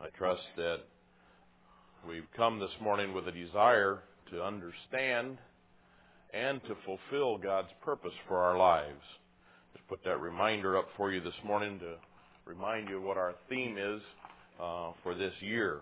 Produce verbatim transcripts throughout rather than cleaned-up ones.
I trust that we've come this morning with a desire to understand and to fulfill God's purpose for our lives. Just put that reminder up for you this morning to remind you what our theme is uh, for this year.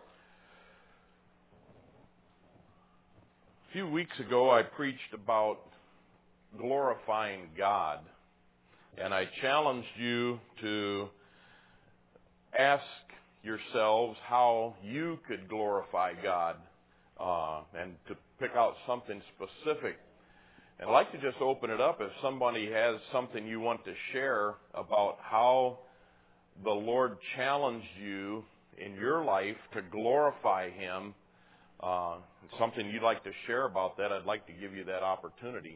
A few weeks ago, I preached about glorifying God, and I challenged you to ask yourselves how you could glorify God uh, and to pick out something specific. And I'd like to just open it up if somebody has something you want to share about how the Lord challenged you in your life to glorify Him, uh, something you'd like to share about that, I'd like to give you that opportunity.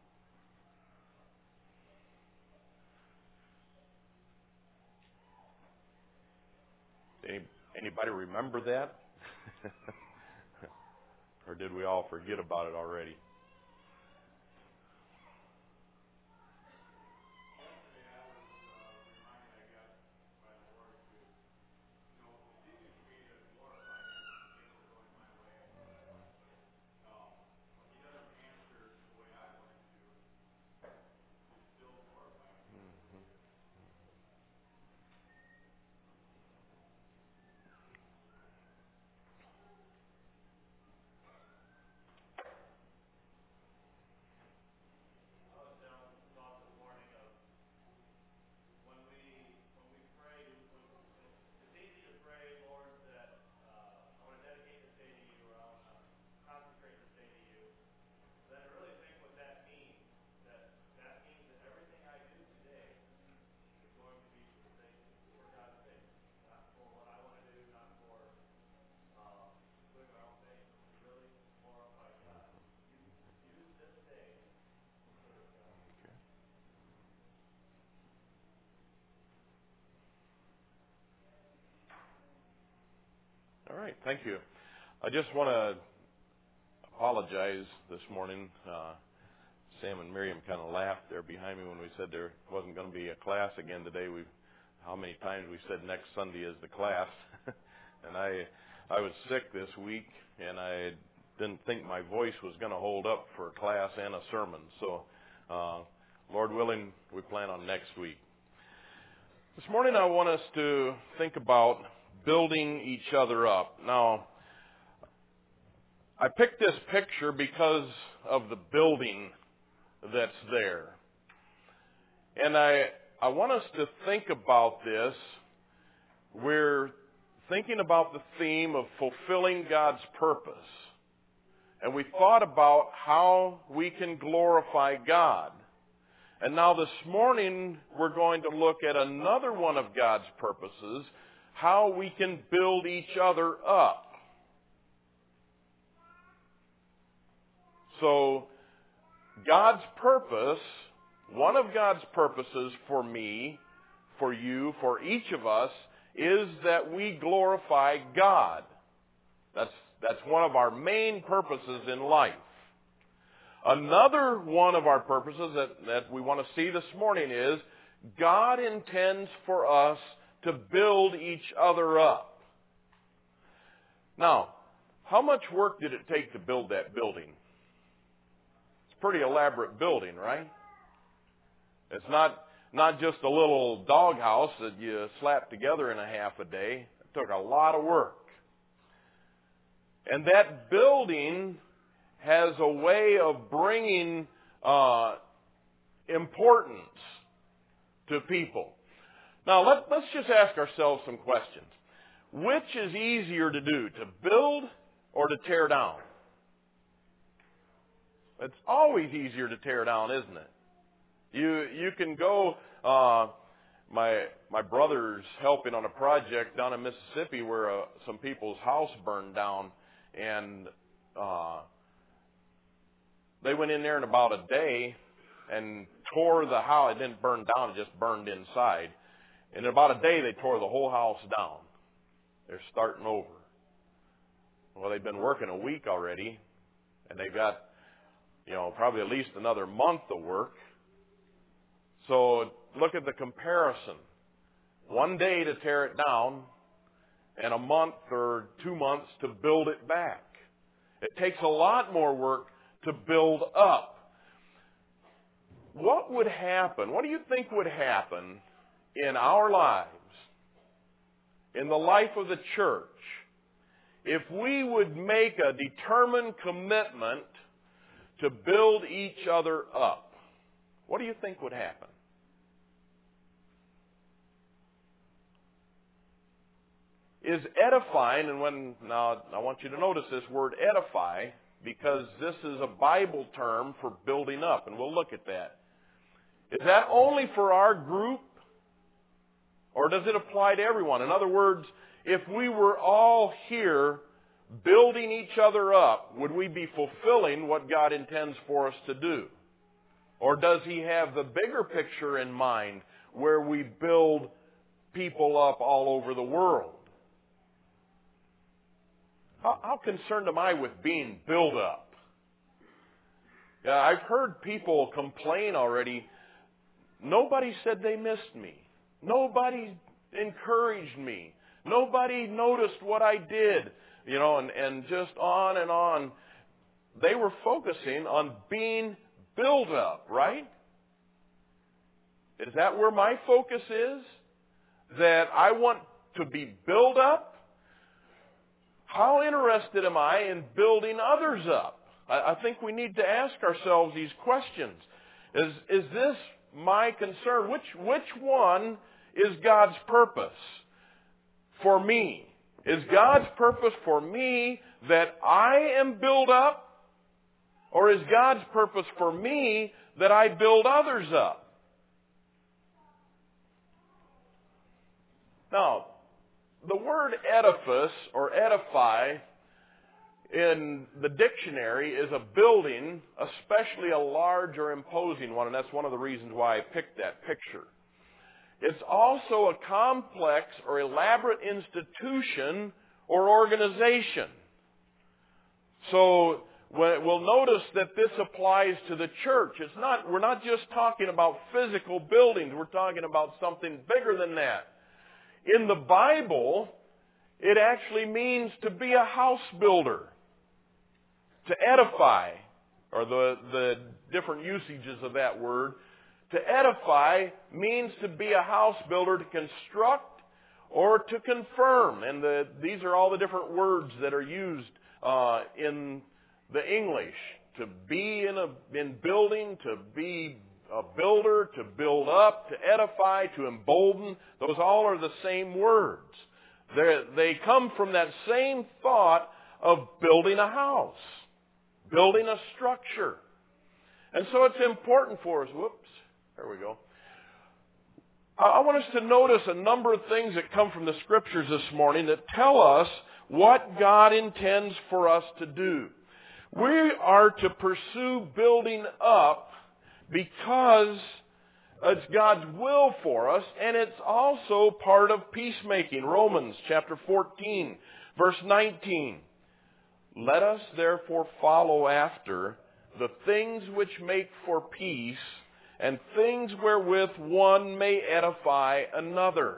Any, anybody remember that? Or did we all forget about it already? All right, thank you. I just want to apologize this morning. Uh, Sam and Miriam kind of laughed there behind me when we said there wasn't going to be a class again today. We, how many times we said next Sunday is the class, and I, I was sick this week, and I didn't think my voice was going to hold up for a class and a sermon. So, uh, Lord willing, we plan on next week. This morning, I want us to think about building each other up. Now, I picked this picture because of the building that's there. And I, I want us to think about this. We're thinking about the theme of fulfilling God's purpose. And we thought about how we can glorify God. And now this morning, we're going to look at another one of God's purposes, how we can build each other up. So, God's purpose, one of God's purposes for me, for you, for each of us, is that we glorify God. That's, that's one of our main purposes in life. Another one of our purposes that, that we want to see this morning is God intends for us to build each other up. Now, how much work did it take to build that building? It's a pretty elaborate building, right? It's not, not just a little doghouse that you slap together in a half a day. It took a lot of work. And that building has a way of bringing uh, importance to people. Now, let, let's just ask ourselves some questions. Which is easier to do, to build or to tear down? It's always easier to tear down, isn't it? You you can go, uh, my my brother's helping on a project down in Mississippi where uh, some people's house burned down, and uh, they went in there in about a day and tore the house. It didn't burn down, it just burned inside. And in about a day, they tore the whole house down. They're starting over. Well, they've been working a week already, and they've got, you know, probably at least another month of work. So look at the comparison. One day to tear it down, and a month or two months to build it back. It takes a lot more work to build up. What would happen? What do you think would happen in our lives, in the life of the church, if we would make a determined commitment to build each other up? What do you think would happen? Is edifying, and when, now I want you to notice this word edify, because this is a Bible term for building up, and we'll look at that. Is that only for our group, or does it apply to everyone? In other words, if we were all here building each other up, would we be fulfilling what God intends for us to do? Or does He have the bigger picture in mind where we build people up all over the world? How, how concerned am I with being built up? Yeah, I've heard people complain already. Nobody said they missed me. Nobody encouraged me. Nobody noticed what I did. You know, and, and just on and on. They were focusing on being built up, right? Is that where my focus is? That I want to be built up? How interested am I in building others up? I, I think we need to ask ourselves these questions. Is, is this my concern? Which, which one is God's purpose for me? Is God's purpose for me that I am built up? Or is God's purpose for me that I build others up? Now, the word edifice or edify in the dictionary is a building, especially a large or imposing one, and that's one of the reasons why I picked that picture. It's also a complex or elaborate institution or organization. So we'll notice that this applies to the church. It's not, we're not just talking about physical buildings. We're talking about something bigger than that. In the Bible, it actually means to be a house builder, to edify, or the, the different usages of that word. To edify means to be a house builder, to construct or to confirm. And the, these are all the different words that are used uh, in the English. To be in, a, in building, to be a builder, to build up, to edify, to embolden. Those all are the same words. They're, they come from that same thought of building a house, building a structure. And so it's important for us. Whoops. There we go. I want us to notice a number of things that come from the Scriptures this morning that tell us what God intends for us to do. We are to pursue building up because it's God's will for us, and it's also part of peacemaking. Romans chapter fourteen, verse nineteen. Let us therefore follow after the things which make for peace, and things wherewith one may edify another.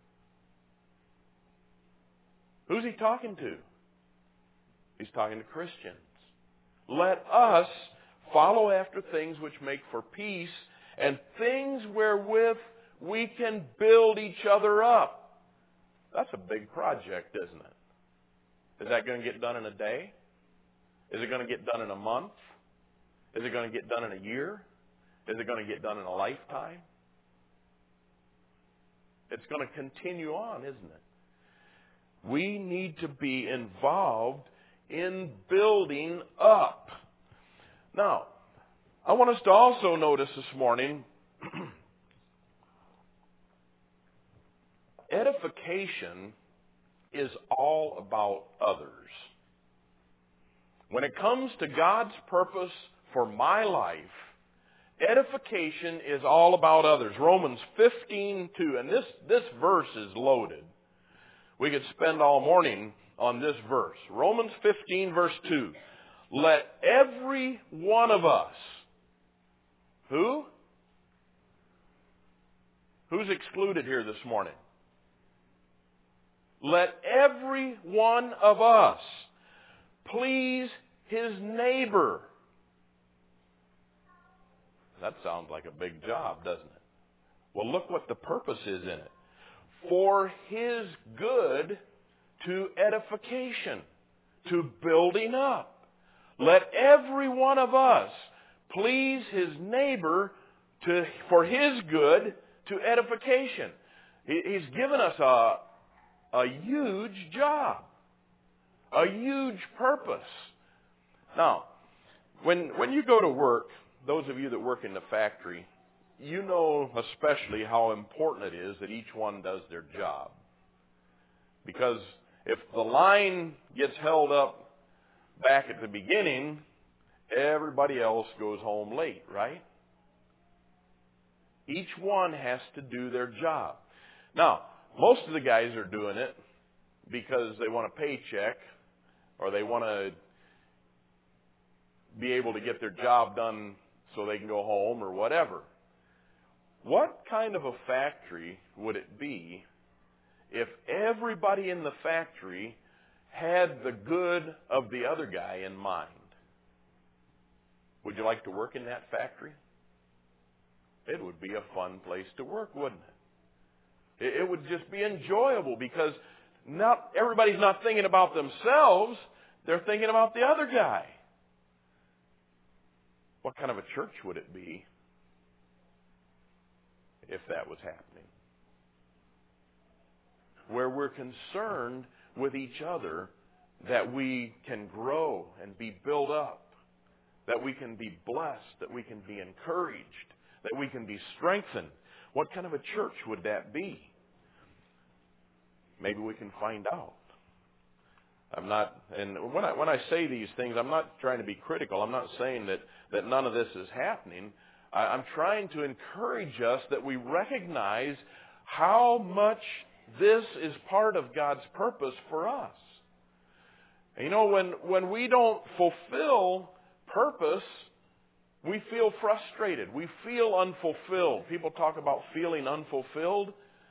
Who's he talking to? He's talking to Christians. Let us follow after things which make for peace, and things wherewith we can build each other up. That's a big project, isn't it? Is that going to get done in a day? Is it going to get done in a month? Is it going to get done in a year? Is it going to get done in a lifetime? It's going to continue on, isn't it? We need to be involved in building up. Now, I want us to also notice this morning, edification is all about others. When it comes to God's purpose for my life, edification is all about others. Romans fifteen two, and this, this verse is loaded. We could spend all morning on this verse. Romans fifteen, verse two. Let every one of us, who? Who's excluded here this morning? let every one of us please his neighbor. That sounds like a big job, doesn't it? Well, look what the purpose is in it. For his good, to edification, to building up. Let every one of us please his neighbor to, for his good, to edification. He, he's given us a, a huge job, a huge purpose. Now, when, when you go to work, those of you that work in the factory, you know especially how important it is that each one does their job. Because if the line gets held up back at the beginning, everybody else goes home late, right? Each one has to do their job. Now, most of the guys are doing it because they want a paycheck or they want to be able to get their job done so they can go home or whatever. What kind of a factory would it be if everybody in the factory had the good of the other guy in mind? Would you like to work in that factory? It would be a fun place to work, wouldn't it? It would just be enjoyable because not everybody's not thinking about themselves. They're thinking about the other guy. What kind of a church would it be if that was happening? Where we're concerned with each other that we can grow and be built up, that we can be blessed, that we can be encouraged, that we can be strengthened. What kind of a church would that be? Maybe we can find out. I'm not, and when I when I say these things, I'm not trying to be critical. I'm not saying that, that none of this is happening. I, I'm trying to encourage us that we recognize how much this is part of God's purpose for us. And you know, when, when we don't fulfill purpose, we feel frustrated. We feel unfulfilled. People talk about feeling unfulfilled.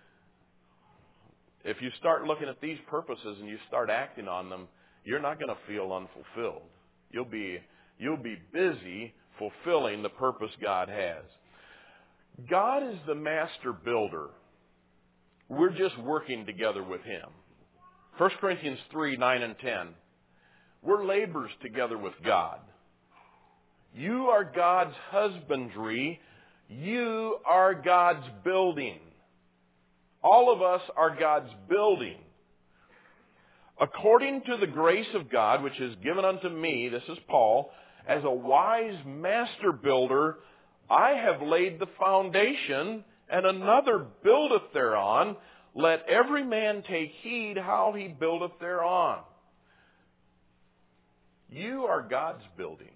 If you start looking at these purposes and you start acting on them, you're not going to feel unfulfilled. You'll be, you'll be busy fulfilling the purpose God has. God is the master builder. We're just working together with him. First Corinthians three, nine and ten. We're laborers together with God. You are God's husbandry. You are God's building. All of us are God's building. According to the grace of God, which is given unto me, this is Paul, as a wise master builder, I have laid the foundation, and another buildeth thereon. Let every man take heed how he buildeth thereon. You are God's building.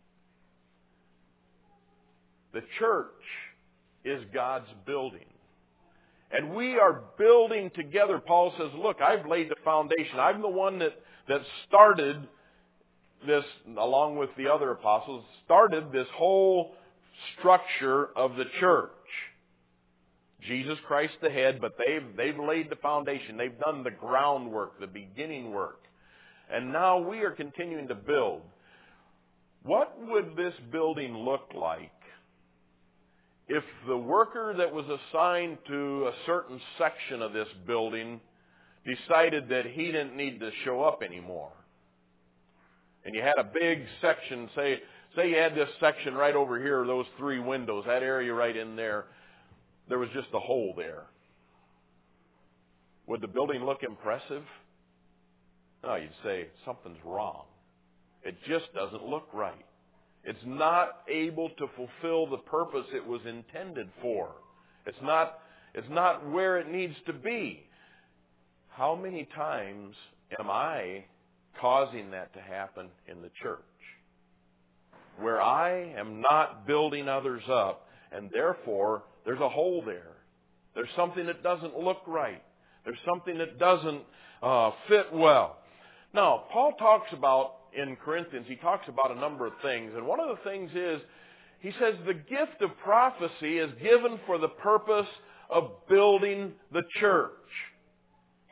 The church is God's building. And we are building together. Paul says, look, I've laid the foundation. I'm the one that, that started this, along with the other apostles, started this whole structure of the church. Jesus Christ the head, but they've, they've laid the foundation. They've done the groundwork, the beginning work. And now we are continuing to build. What would this building look like if the worker that was assigned to a certain section of this building decided that he didn't need to show up anymore? And you had a big section, say, say you had this section right over here, those three windows, that area right in there, there was just a hole there. Would the building look impressive? No, you'd say something's wrong. It just doesn't look right. It's not able to fulfill the purpose it was intended for. It's not, it's not where it needs to be. How many times am I causing that to happen in the church? Where I am not building others up, and therefore there's a hole there. There's something that doesn't look right. There's something that doesn't uh, fit well. Now, Paul talks about, in Corinthians, he talks about a number of things. And one of the things is, he says the gift of prophecy is given for the purpose of building the church.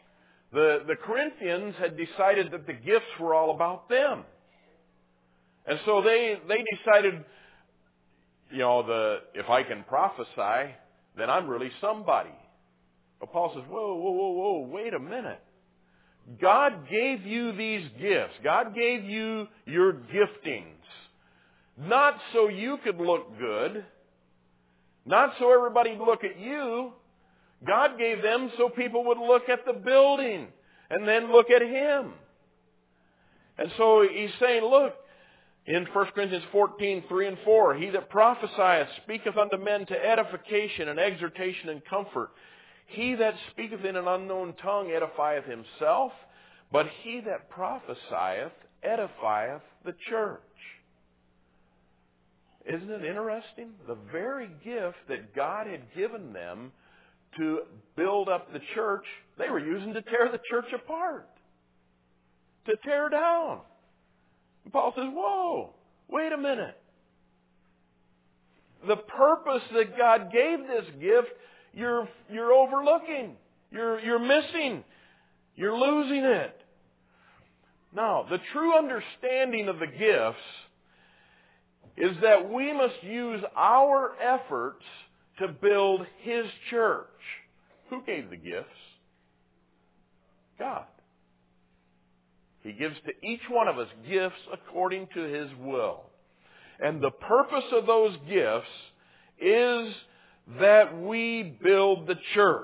The, the Corinthians had decided that the gifts were all about them. And so they, they decided, you know, the, if I can prophesy, then I'm really somebody. But Paul says, whoa, whoa, whoa, whoa, wait a minute. God gave you these gifts. God gave you your giftings. Not so you could look good. Not so everybody would look at you. God gave them so people would look at the building and then look at Him. And so he's saying, look, in First Corinthians fourteen, three and four, he that prophesieth speaketh unto men to edification and exhortation and comfort. He that speaketh in an unknown tongue edifieth himself, but he that prophesieth edifieth the church. Isn't it interesting? The very gift that God had given them to build up the church, they were using to tear the church apart. To tear down. And Paul says, whoa, wait a minute. The purpose that God gave this gift, you're, you're overlooking. You're, you're missing. You're losing it. Now, the true understanding of the gifts is that we must use our efforts to build His church. Who gave the gifts? God. He gives to each one of us gifts according to His will. And the purpose of those gifts is that we build the church.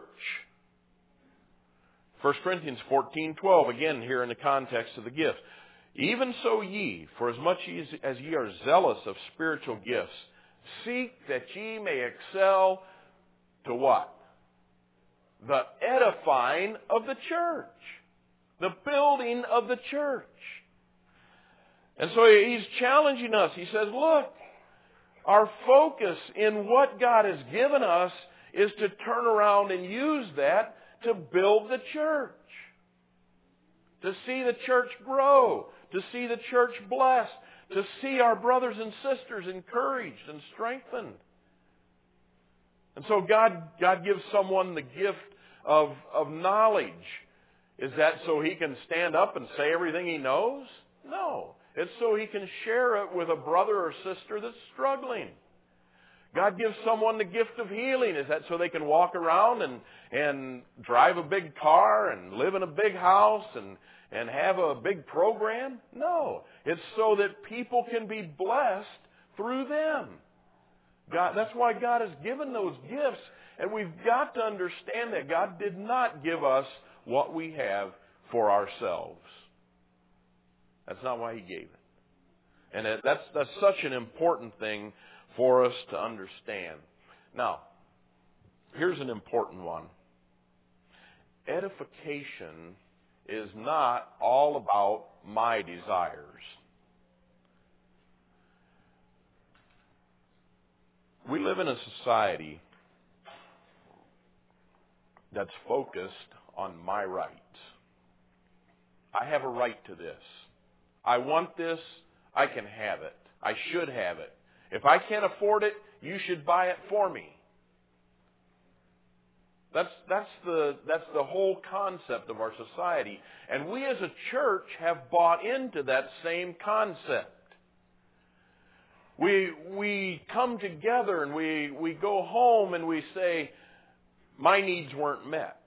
First Corinthians fourteen twelve, again here in the context of the gifts. Even so ye, for as much as ye are zealous of spiritual gifts, seek that ye may excel to what? The edifying of the church. The building of the church. And so he's challenging us. He says, look, our focus in what God has given us is to turn around and use that to build the church. To see the church grow. To see the church blessed. To see our brothers and sisters encouraged and strengthened. And so God, God gives someone the gift of, of knowledge. Is that so he can stand up and say everything he knows? No. It's so he can share it with a brother or sister that's struggling. God gives someone the gift of healing. Is that so they can walk around and, and drive a big car and live in a big house and, and have a big program? No. It's so that people can be blessed through them. God, that's why God has given those gifts. And we've got to understand that God did not give us what we have for ourselves. That's not why He gave it. And that's, that's such an important thing for us to understand. Now, here's an important one. Edification is not all about my desires. We live in a society that's focused on my rights. I have a right to this. I want this. I can have it. I should have it. If I can't afford it, you should buy it for me. That's, that's, the, that's the whole concept of our society. And we as a church have bought into that same concept. We, we come together and we, we go home and we say, my needs weren't met.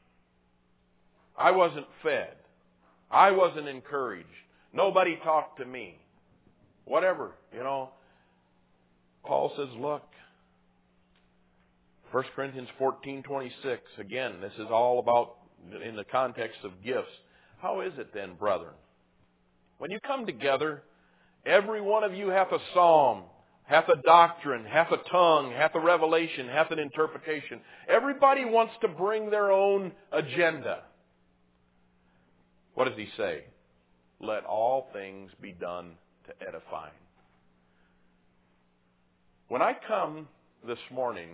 I wasn't fed. I wasn't encouraged. Nobody talked to me. Whatever, you know. Paul says, look, First Corinthians fourteen twenty-six, again, this is all about, in the context of gifts. How is it then, brethren? When you come together, every one of you hath a psalm, hath a doctrine, hath a tongue, hath a revelation, hath an interpretation. Everybody wants to bring their own agenda. What does he say? Let all things be done to edifying. When I come this morning,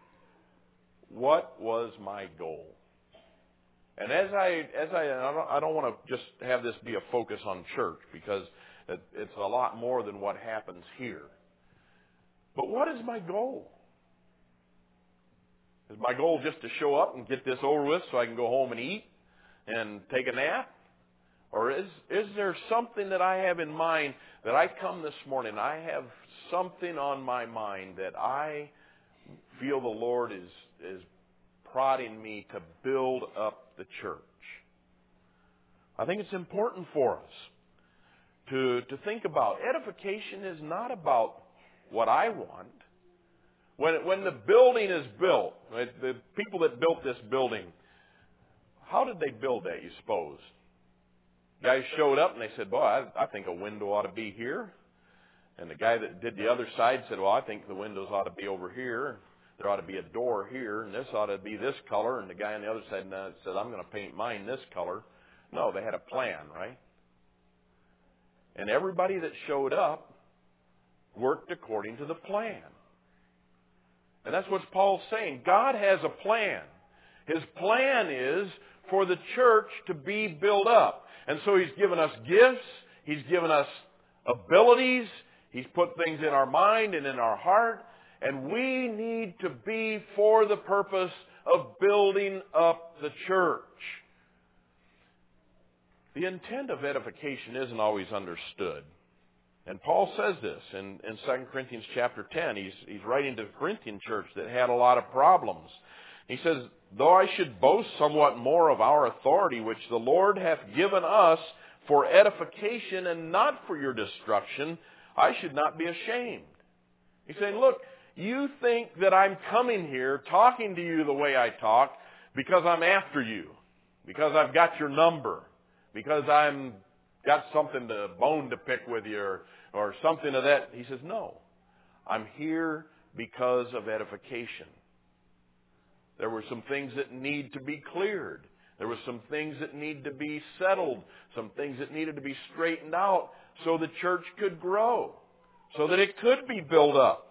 what was my goal? And as I, as I, I don't, I don't want to just have this be a focus on church because it, it's a lot more than what happens here. But what is my goal? Is my goal just to show up and get this over with so I can go home and eat? and take a nap? Or is, is there something that I have in mind that I come this morning, I have something on my mind that I feel the Lord is, is prodding me to build up the church? I think it's important for us to, to think about. Edification is not about what I want. When, when the building is built, the people that built this building, how did they build that, you suppose? Guys showed up and they said, boy, I, I think a window ought to be here. And the guy that did the other side said, well, I think the windows ought to be over here. There ought to be a door here, and this ought to be this color. And the guy on the other side said, I'm going to paint mine this color. No, they had a plan, right? And everybody that showed up worked according to the plan. And that's what Paul's saying. God has a plan. His plan is for the church to be built up. And so He's given us gifts. He's given us abilities. He's put things in our mind and in our heart. And we need to be for the purpose of building up the church. The intent of edification isn't always understood. And Paul says this in, in Second Corinthians chapter ten. He's, he's writing to the Corinthian church that had a lot of problems. He says, though I should boast somewhat more of our authority, which the Lord hath given us for edification and not for your destruction, I should not be ashamed. He's saying, look, you think that I'm coming here talking to you the way I talk because I'm after you, because I've got your number, because I'm got something to bone to pick with you or, or something of that. He says, no, I'm here because of edification. There were some things that need to be cleared. There were some things that need to be settled, some things that needed to be straightened out so the church could grow, so that it could be built up.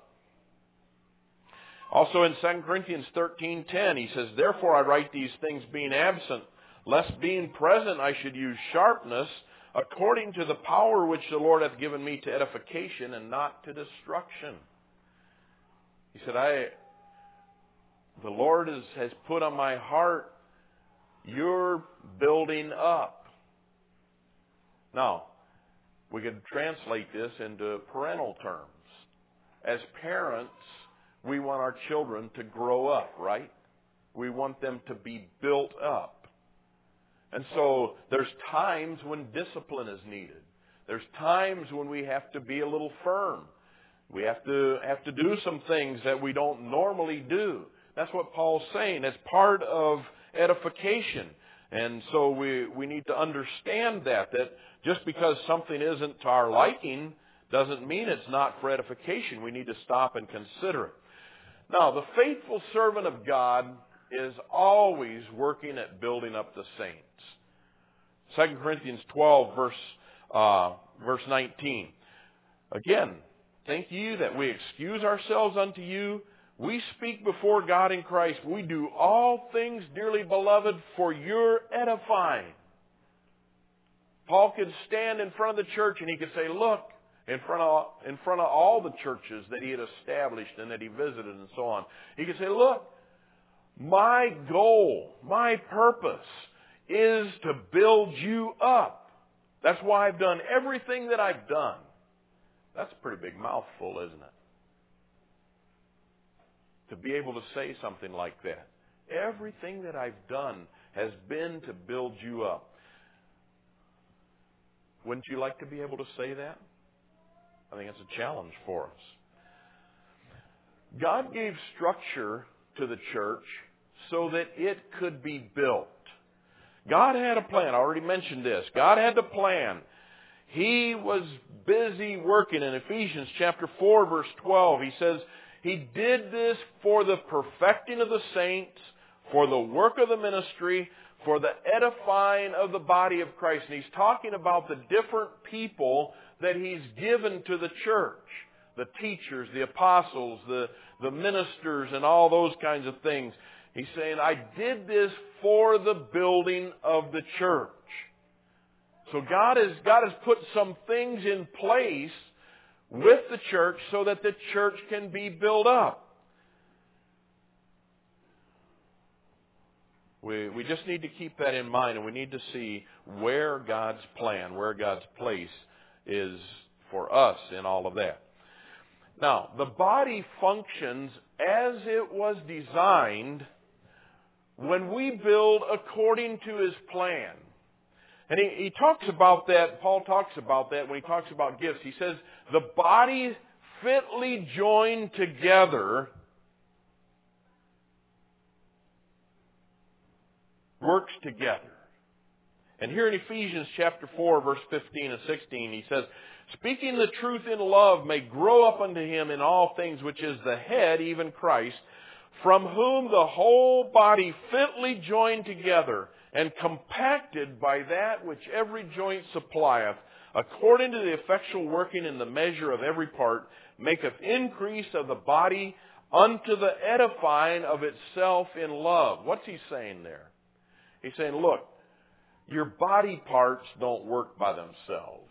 Also in Second Corinthians thirteen ten, he says, therefore I write these things being absent, lest being present I should use sharpness, according to the power which the Lord hath given me to edification and not to destruction. He said, I... The Lord has, has put on my heart, you're building up. Now, we could translate this into parental terms. As parents, we want our children to grow up, right? We want them to be built up. And so there's times when discipline is needed. There's times when we have to be a little firm. We have to have to do some things that we don't normally do. That's what Paul's saying. It's part of edification. And so we, we need to understand that, that just because something isn't to our liking doesn't mean it's not for edification. We need to stop and consider it. Now, the faithful servant of God is always working at building up the saints. Second Corinthians twelve, verse, uh, verse nineteen. Again, think ye that we excuse ourselves unto you? We speak before God in Christ. We do all things, dearly beloved, for your edifying. Paul could stand in front of the church and he could say, look, in front of, in front of all the churches that he had established and that he visited and so on. He could say, look, my goal, my purpose is to build you up. That's why I've done everything that I've done. That's a pretty big mouthful, isn't it? To be able to say something like that. Everything that I've done has been to build you up. Wouldn't you like to be able to say that? I think it's a challenge for us. God gave structure to the church so that it could be built. God had a plan. I already mentioned this. God had the plan. He was busy working. In Ephesians chapter four, verse twelve, he says, He did this for the perfecting of the saints, for the work of the ministry, for the edifying of the body of Christ. And he's talking about the different people that he's given to the church. The teachers, the apostles, the, the ministers, and all those kinds of things. He's saying, I did this for the building of the church. So God has, God has put some things in place with the church so that the church can be built up. We, we just need to keep that in mind, and we need to see where God's plan, where God's place is for us in all of that. Now, the body functions as it was designed when we build according to His plan. And he, he talks about that, Paul talks about that when he talks about gifts. He says, the body fitly joined together works together. And here in Ephesians chapter four, verse fifteen and sixteen, he says, speaking the truth in love may grow up unto Him in all things, which is the head, even Christ, from whom the whole body fitly joined together and compacted by that which every joint supplieth, according to the effectual working in the measure of every part, maketh increase of the body unto the edifying of itself in love. What's he saying there? He's saying, look, your body parts don't work by themselves.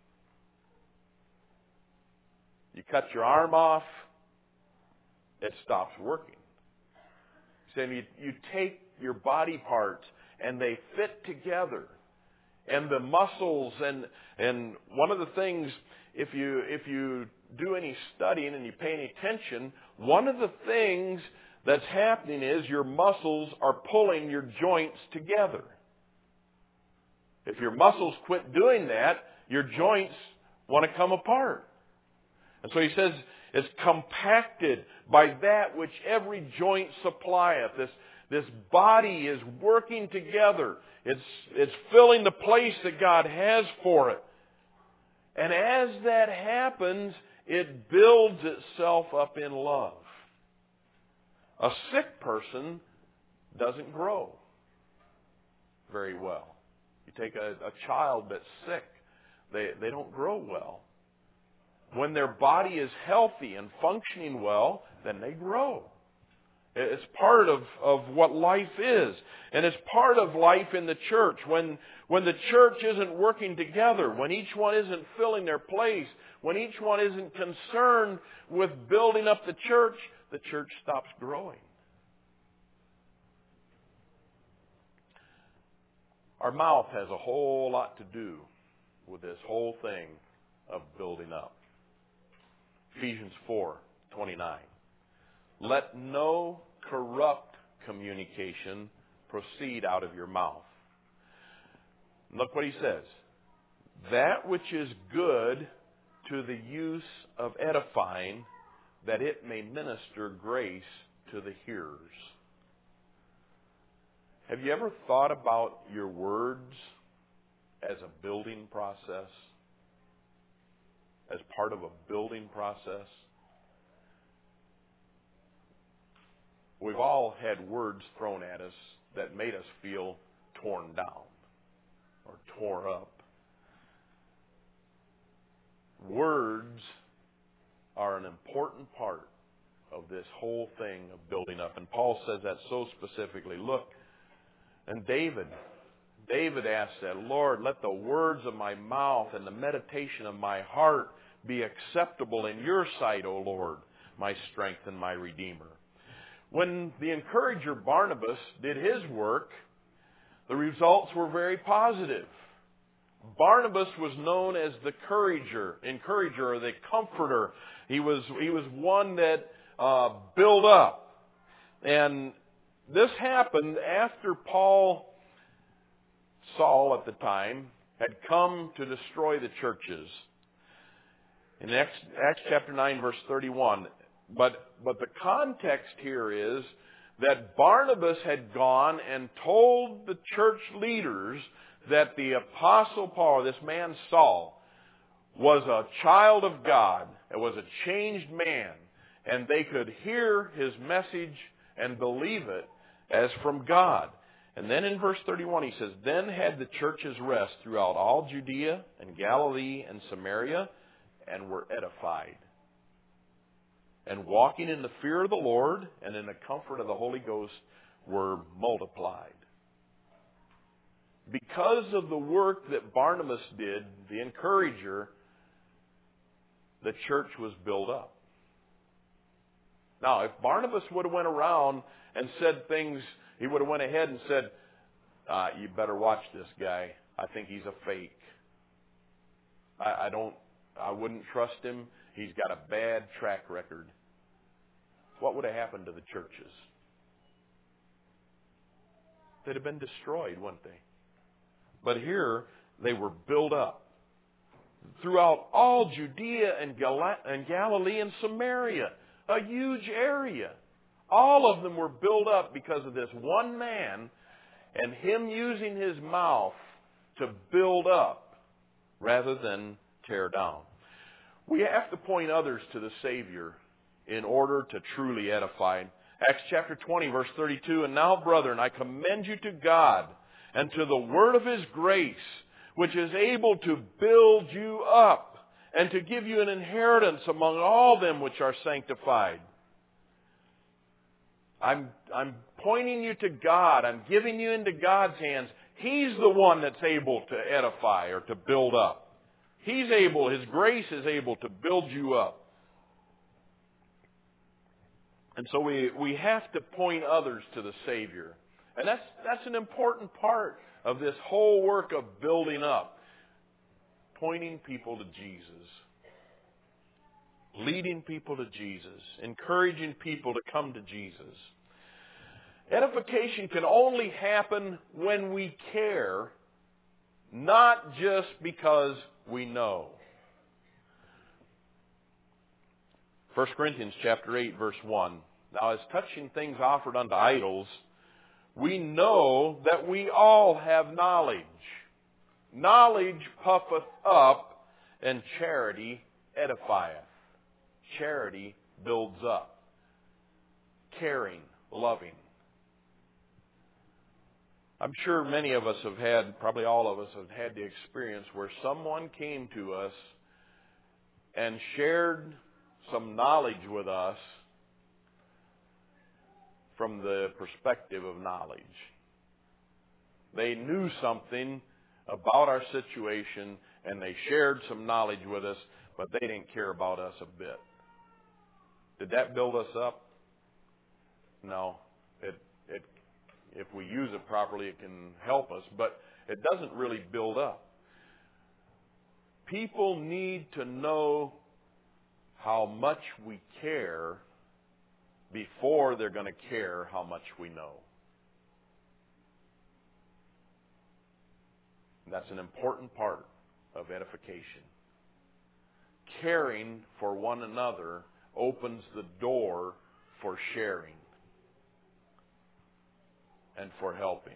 You cut your arm off, it stops working. He's saying you, you take your body parts and they fit together. And the muscles and and one of the things, if you if you do any studying and you pay any attention, one of the things that's happening is your muscles are pulling your joints together. If your muscles quit doing that, your joints want to come apart. And so he says, it's compacted by that which every joint supplieth. This, this body is working together. It's, it's filling the place that God has for it. And as that happens, it builds itself up in love. A sick person doesn't grow very well. You take a, a child that's sick, they, they don't grow well. When their body is healthy and functioning well, then they grow. It's part of, of what life is. And it's part of life in the church. When, when the church isn't working together, when each one isn't filling their place, when each one isn't concerned with building up the church, the church stops growing. Our mouth has a whole lot to do with this whole thing of building up. Ephesians four twenty-nine. Let no corrupt communication proceed out of your mouth. Look what he says. That which is good to the use of edifying, that it may minister grace to the hearers. Have you ever thought about your words as a building process? As part of a building process? We've all had words thrown at us that made us feel torn down or tore up. Words are an important part of this whole thing of building up. And Paul says that so specifically. Look, and David, David asked that, Lord, let the words of my mouth and the meditation of my heart be acceptable in your sight, O Lord, my strength and my Redeemer. When the encourager Barnabas did his work, the results were very positive. Barnabas was known as the encourager, encourager or the comforter. He was, he was one that uh, built up. And this happened after Paul, Saul at the time, had come to destroy the churches. In Acts, Acts chapter nine, verse thirty-one. But, but the context here is that Barnabas had gone and told the church leaders that the Apostle Paul, this man Saul, was a child of God, and was a changed man, and they could hear his message and believe it as from God. And then in verse thirty-one he says, Then had the churches rest throughout all Judea and Galilee and Samaria, and were edified. And walking in the fear of the Lord and in the comfort of the Holy Ghost were multiplied. Because of the work that Barnabas did, the encourager, the church was built up. Now, if Barnabas would have went around and said things, He would have went ahead and said, uh, you better watch this guy. I think he's a fake. I, I don't, I wouldn't trust him. He's got a bad track record. What would have happened to the churches? They'd have been destroyed, wouldn't they? But here, they were built up. Throughout all Judea and, Gal- and Galilee and Samaria, a huge area. All of them were built up because of this one man and him using his mouth to build up rather than tear down. We have to point others to the Savior in order to truly edify. Acts chapter twenty, verse thirty-two, and now, brethren, I commend you to God and to the word of His grace, which is able to build you up and to give you an inheritance among all them which are sanctified. I'm, I'm pointing you to God. I'm giving you into God's hands. He's the one that's able to edify or to build up. He's able, His grace is able to build you up. And so we, we have to point others to the Savior. And that's, that's an important part of this whole work of building up. Pointing people to Jesus. Leading people to Jesus. Encouraging people to come to Jesus. Edification can only happen when we care, not just because we know. First Corinthians chapter eight, verse one. Now, as touching things offered unto idols, we know that we all have knowledge. Knowledge puffeth up, and charity edifieth. Charity builds up. Caring, loving. I'm sure many of us have had, probably all of us have had the experience where someone came to us and shared some knowledge with us from the perspective of knowledge. They knew something about our situation and they shared some knowledge with us, but they didn't care about us a bit. Did that build us up? No. It, it, if we use it properly, it can help us, but it doesn't really build up. People need to know how much we care before they're going to care how much we know. That's an important part of edification. Caring for one another opens the door for sharing and for helping.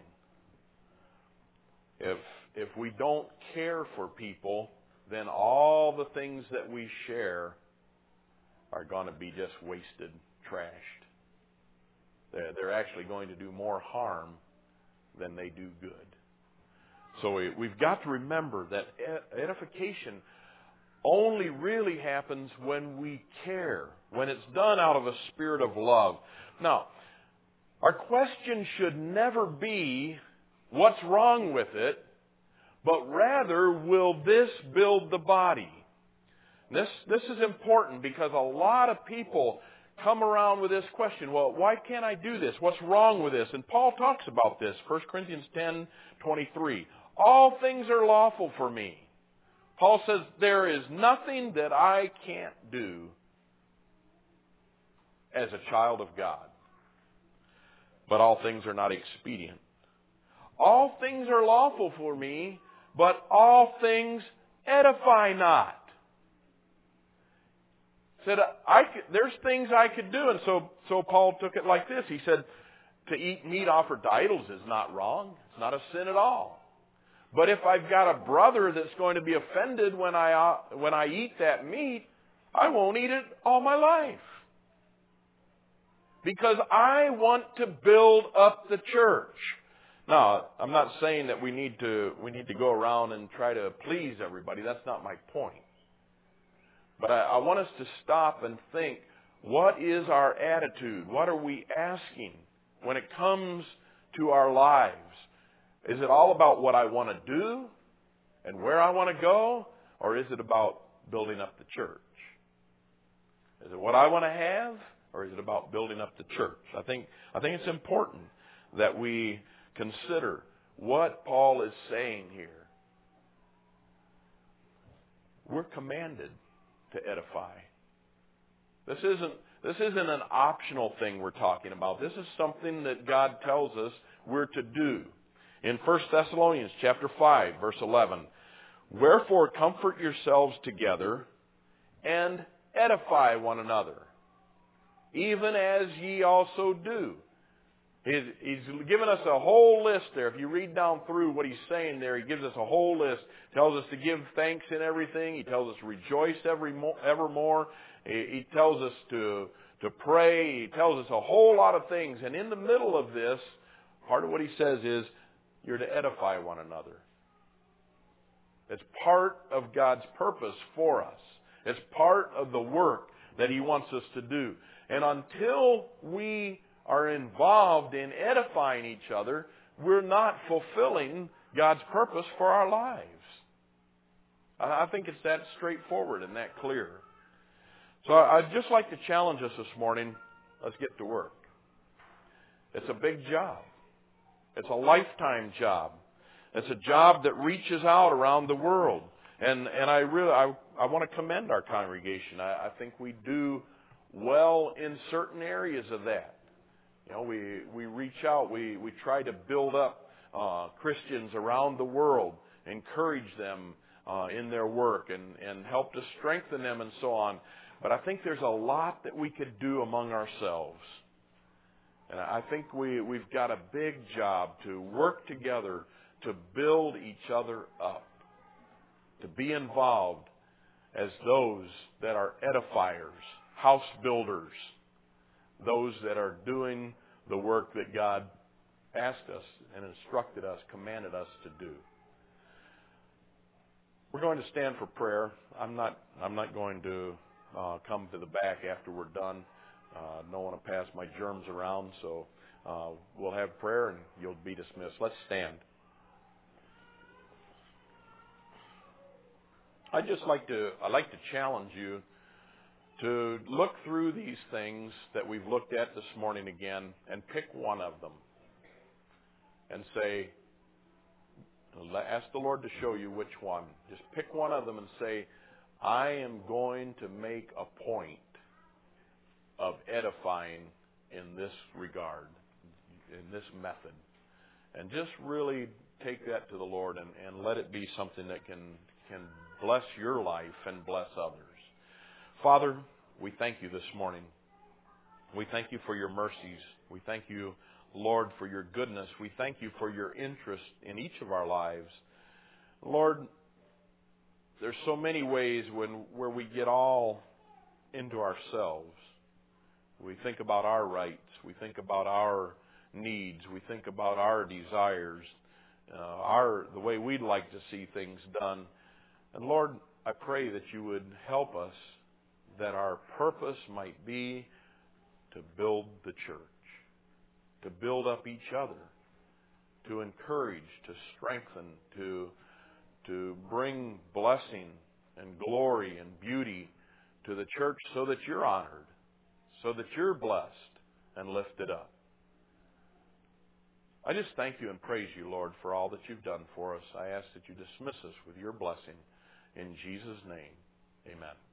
If if we don't care for people, then all the things that we share are going to be just wasted, trashed. They're, they're actually going to do more harm than they do good. So we, we've got to remember that edification only really happens when we care, when it's done out of a spirit of love. Now, our question should never be what's wrong with it, but rather, will this build the body? This, this is important because a lot of people come around with this question. Well, why can't I do this? What's wrong with this? And Paul talks about this, First Corinthians ten twenty-three. All things are lawful for me. Paul says, there is nothing that I can't do as a child of God. But all things are not expedient. All things are lawful for me, but all things edify not. Said, I could, there's things I could do. And so, so Paul took it like this. He said, to eat meat offered to idols is not wrong. It's not a sin at all. But if I've got a brother that's going to be offended when I, uh, when I eat that meat, I won't eat it all my life. Because I want to build up the church. Now, I'm not saying that we need to, we need to go around and try to please everybody. That's not my point. But I, I want us to stop and think, what is our attitude? What are we asking when it comes to our lives? Is it all about what I want to do and where I want to go? Or is it about building up the church? Is it what I want to have? Or is it about building up the church? I think, I think it's important that we consider what Paul is saying here. We're commanded to edify. This isn't, this isn't an optional thing we're talking about. This is something that God tells us we're to do. In First Thessalonians chapter five, verse eleven, wherefore comfort yourselves together and edify one another, even as ye also do. He's, he's given us a whole list there. If you read down through what he's saying there, he gives us a whole list. Tells us to give thanks in everything. He tells us to rejoice every mo- evermore. He, he tells us to, to pray. He tells us a whole lot of things. And in the middle of this, part of what he says is, you're to edify one another. It's part of God's purpose for us. It's part of the work that he wants us to do. And until we are involved in edifying each other, we're not fulfilling God's purpose for our lives. I think it's that straightforward and that clear. So I'd just like to challenge us this morning, let's get to work. It's a big job. It's a lifetime job. It's a job that reaches out around the world. And and I really I, I want to commend our congregation. I, I think we do well in certain areas of that. You know, we, we reach out, we, we try to build up uh, Christians around the world, encourage them uh, in their work and, and help to strengthen them and so on. But I think there's a lot that we could do among ourselves. And I think we, we've got a big job to work together to build each other up, to be involved as those that are edifiers, house builders, those that are doing the work that God asked us and instructed us, commanded us to do. We're going to stand for prayer. I'm not I'm not going to uh, come to the back after we're done. Uh, don't want to pass my germs around, so uh, we'll have prayer and you'll be dismissed. Let's stand. I'd just like to I'd like to challenge you to look through these things that we've looked at this morning again and pick one of them and say, ask the Lord to show you which one. Just pick one of them and say, I am going to make a point of edifying in this regard, in this method. And just really take that to the Lord and, and let it be something that can, can bless your life and bless others. Father, we thank you this morning. We thank you for your mercies. We thank you, Lord, for your goodness. We thank you for your interest in each of our lives. Lord, there's so many ways when where we get all into ourselves. We think about our rights. We think about our needs. We think about our desires, uh, our the way we'd like to see things done. And Lord, I pray that you would help us, that our purpose might be to build the church, to build up each other, to encourage, to strengthen, to, to bring blessing and glory and beauty to the church so that you're honored, so that you're blessed and lifted up. I just thank you and praise you, Lord, for all that you've done for us. I ask that you dismiss us with your blessing. In Jesus' name, amen.